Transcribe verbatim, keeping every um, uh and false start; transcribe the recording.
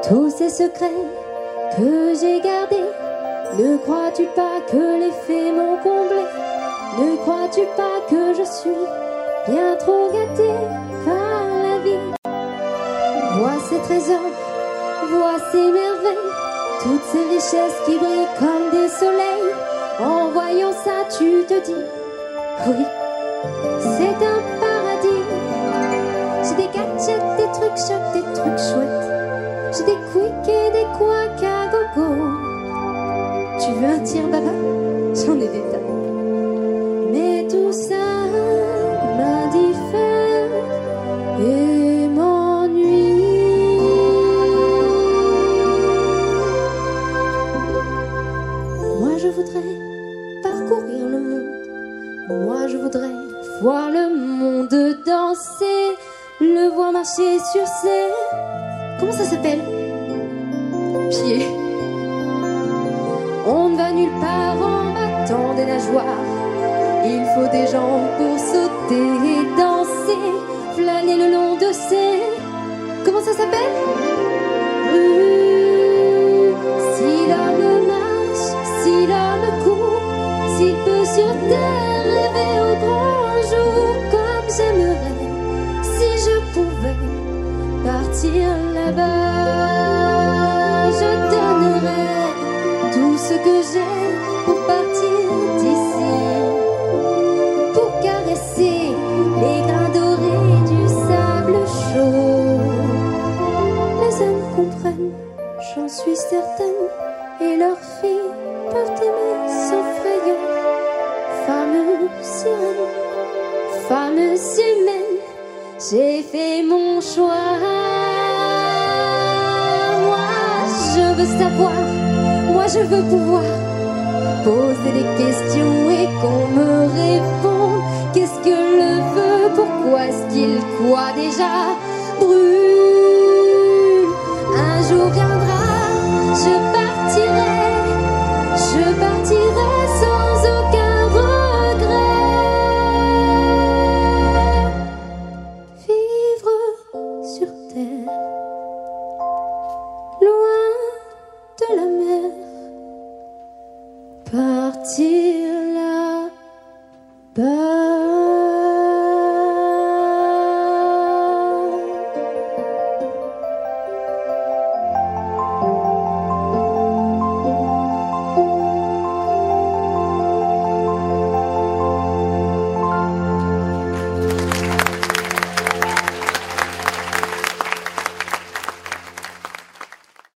tous ces secrets que j'ai gardés. Ne crois-tu pas que les faits m'ont comblé? Ne crois-tu pas que je suis bien trop gâtée par la vie? Vois ces trésors, vois ces merveilles, toutes ces richesses qui brillent comme des soleils. En voyant ça, tu te dis, oui, c'est un paradis. J'ai des gadgets, des trucs chocs, des trucs chouettes. J'ai des quicks et des couacs à gogo. Tu veux un tir, baba? J'en ai des tas. Mais tout ça m'indiffère et m'ennuie. Moi je voudrais parcourir le monde. Moi je voudrais voir le monde danser, le voir marcher sur ses... Comment ça s'appelle? Pieds. On ne va nulle part en battant des nageoires. Il faut des jambes pour sauter et danser, flâner le long de ces... Comment ça s'appelle? Rue. Si l'homme marche, si l'homme court, s'il peut sur terre rêver au grand jour, comme j'aimerais, si je pouvais partir là-bas, je donnerais tout ce que j'ai pour partir d'ici, pour caresser les grains dorés du sable chaud. Les hommes comprennent, j'en suis certaine, et leurs filles peuvent aimer sans frayeur. Femmes sirènes, femmes humaines, j'ai fait mon choix. Moi, je veux savoir, moi je veux pouvoir poser des questions et qu'on me réponde. Qu'est-ce que le feu? Pourquoi est-ce qu'il quoi déjà brûle? Un jour viendra, je partirai